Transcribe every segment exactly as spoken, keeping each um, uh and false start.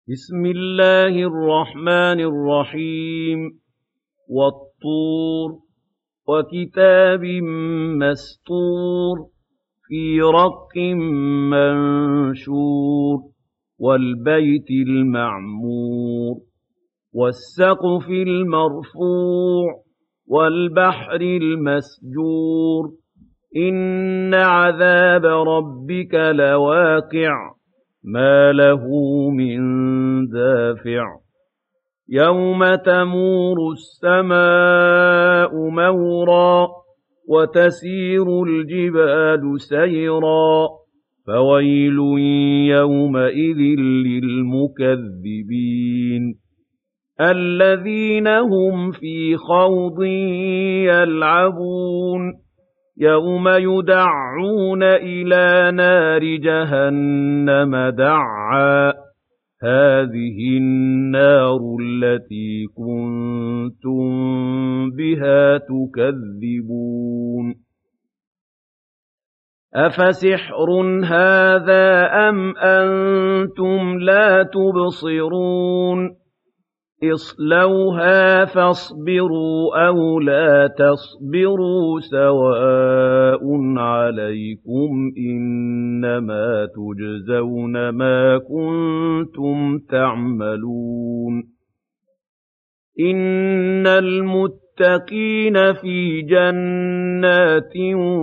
بسم الله الرحمن الرحيم والطور وكتاب مسطور في رق منشور والبيت المعمور والسقف المرفوع والبحر المسجور إن عذاب ربك لواقع ما له من دافع يوم تمور السماء مورا وتسير الجبال سيرا فويل يومئذ للمكذبين الذين هم في خوض يلعبون يوم يدعون إلى نار جهنم دعا هذه النار التي كنتم بها تكذبون أفسحر هذا أم أنتم لا تبصرون اصلوها فاصبروا أو لا تصبروا سواء عليكم إنما تجزون ما كنتم تعملون إن المتقين في جنات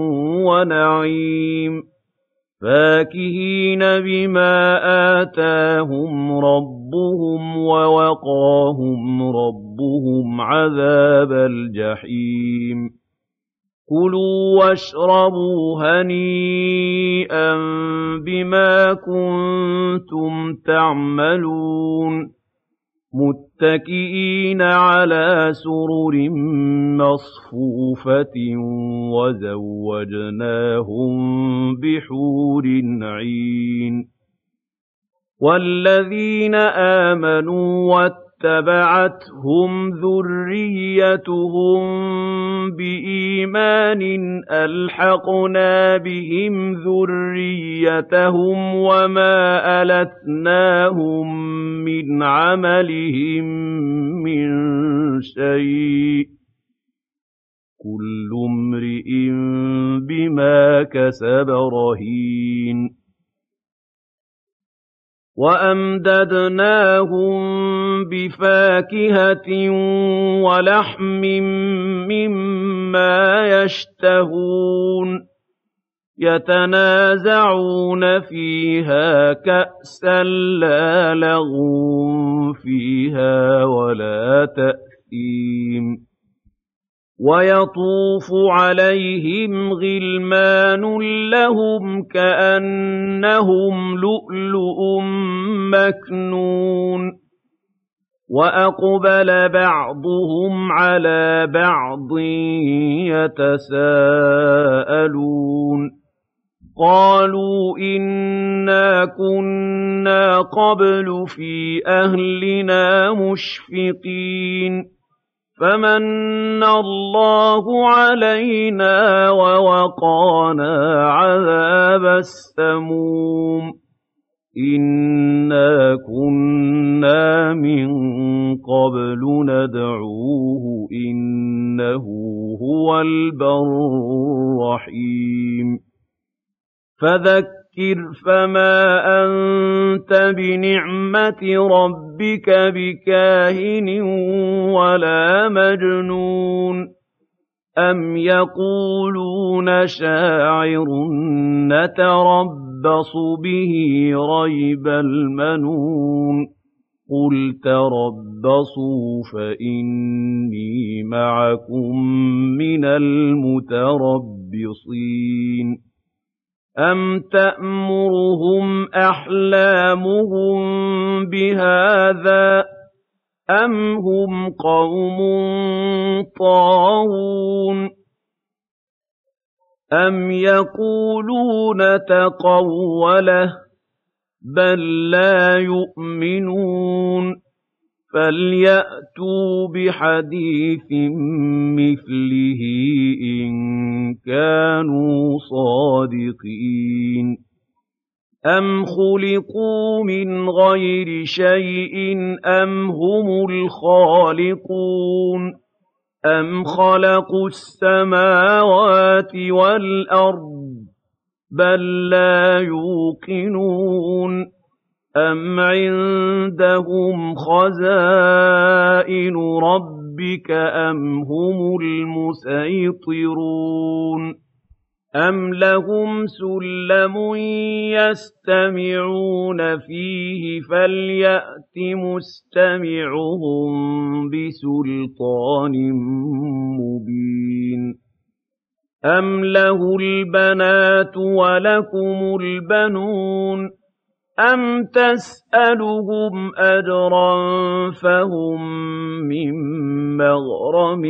ونعيم فاكهين بما آتاهم ربهم ووقاهم ربهم عذاب الجحيم كلوا واشربوا هنيئا بما كنتم تعملون متكئين على سرر مصفوفة وزوجناهم بحور عين والذين آمنوا واتبعتهم ذريتهم بإيمان ألحقنا بهم ذريتهم وما ألتناهم من عملهم من شيء كل امرئ بما كسب رهين وأمددناهم بفاكهة ولحم مما يشتهون يتنازعون فيها كأسا لا لغو فيها ولا تأثيم ويطوف عليهم غلمان لهم كأنهم لؤلؤ مكنون وأقبل بعضهم على بعض يتساءلون قالوا إنا كنا قبل في أهلنا مشفقين فمن الله علينا ووقانا عذاب السموم إنا كنا من قبل ندعوه إنه هو البر الرحيم فذكر فما أنت بنعمة ربك بكاهن ولا مجنون أم يقولون شاعر نتربص به ريب المنون قل تربصوا فإني معكم من المتربصين أَمْ تَأْمُرُهُمْ أَحْلَامُهُم بِهَٰذَا أَمْ هُمْ قَوْمٌ طَاغُونَ أَمْ يَقُولُونَ تَقَوَّلَهُ بَل لَّا يُؤْمِنُونَ فَلْيَأْتُوا بِحَدِيثٍ مِّثْلِهِ إِن كَانُوا صَادِقِينَ أَمْ خُلِقُوا مِنْ غَيْرِ شَيْءٍ أَمْ هُمُ الْخَالِقُونَ أَمْ خَلَقُوا السَّمَاوَاتِ وَالْأَرْضَ بَل لَّا يُوقِنُونَ أَمْ عِندَهُمْ خَزَائِنُ رَبِّكَ أَمْ هُمُ الْمُصَيْطِرُونَ أَمْ لَهُمْ سُلَّمٌ يَسْتَمِعُونَ فِيهِ فَلْيَأْتِ مُسْتَمِعُهُم بِسُلْطَانٍ مُّبِينٍ أَمْ لَهُ الْبَنَاتُ وَلَكُمُ الْبَنُونَ أَمْ تَسْأَلُهُمْ أَجْرًا فَهُم مِّن مَّغْرَمٍ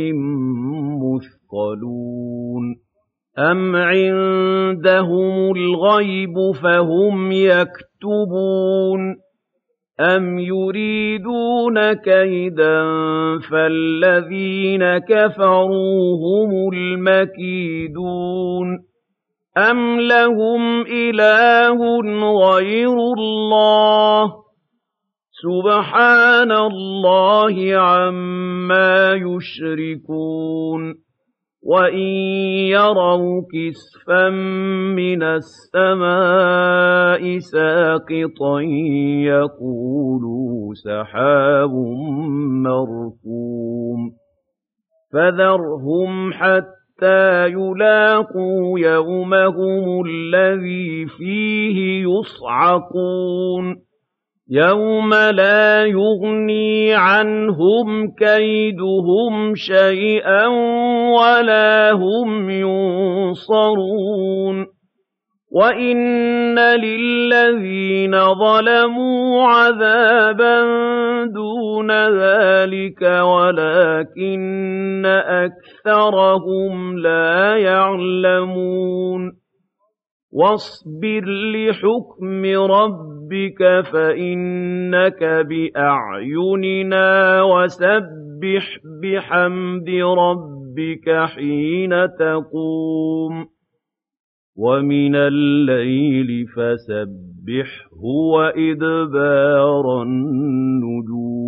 مُّثْقَلُونَ أَمْ عِندَهُمُ الْغَيْبُ فَهُمْ يَكْتُبُونَ أَمْ يُرِيدُونَ كَيْدًا فَالَّذِينَ كَفَرُوا هُمُ الْمَكِيدُونَ أَمْ لَهُمْ إِلَٰهٌ غَيْرُ اللَّهِ سُبْحَانَ اللَّهِ عَمَّا يُشْرِكُونَ وَإِن يَرَوْا كِسْفًا مِّنَ السَّمَاءِ سَاقِطًا يَقُولُوا سَحَابٌ مَّرْكُومٌ فَذَرْهُمْ حَتَّىٰ يُلَاقُوا يَوْمَهُمُ الَّذِي فِيهِ يُصْعَقُونَ يَوْمَ لَا يُغْنِي عَنْهُمْ كَيْدُهُمْ شَيْئًا وَلَا هُمْ يُنصَرُونَ وَإِنَّ لِلَّذِينَ ظَلَمُوا عَذَابًا دُونَ ذَٰلِكَ وَلَٰكِنَّ أَكْثَرَهُمْ لَا يَعْلَمُونَ وَاصْبِرْ لِحُكْمِ رَبِّكَ فَإِنَّكَ بِأَعْيُنِنَا وَسَبِّحْ بِحَمْدِ رَبِّكَ حِينَ تَقُومُ وَمِنَ اللَّيْلِ فَسَبِّحْهُ وَإِدْبَارَ النُّجُومِ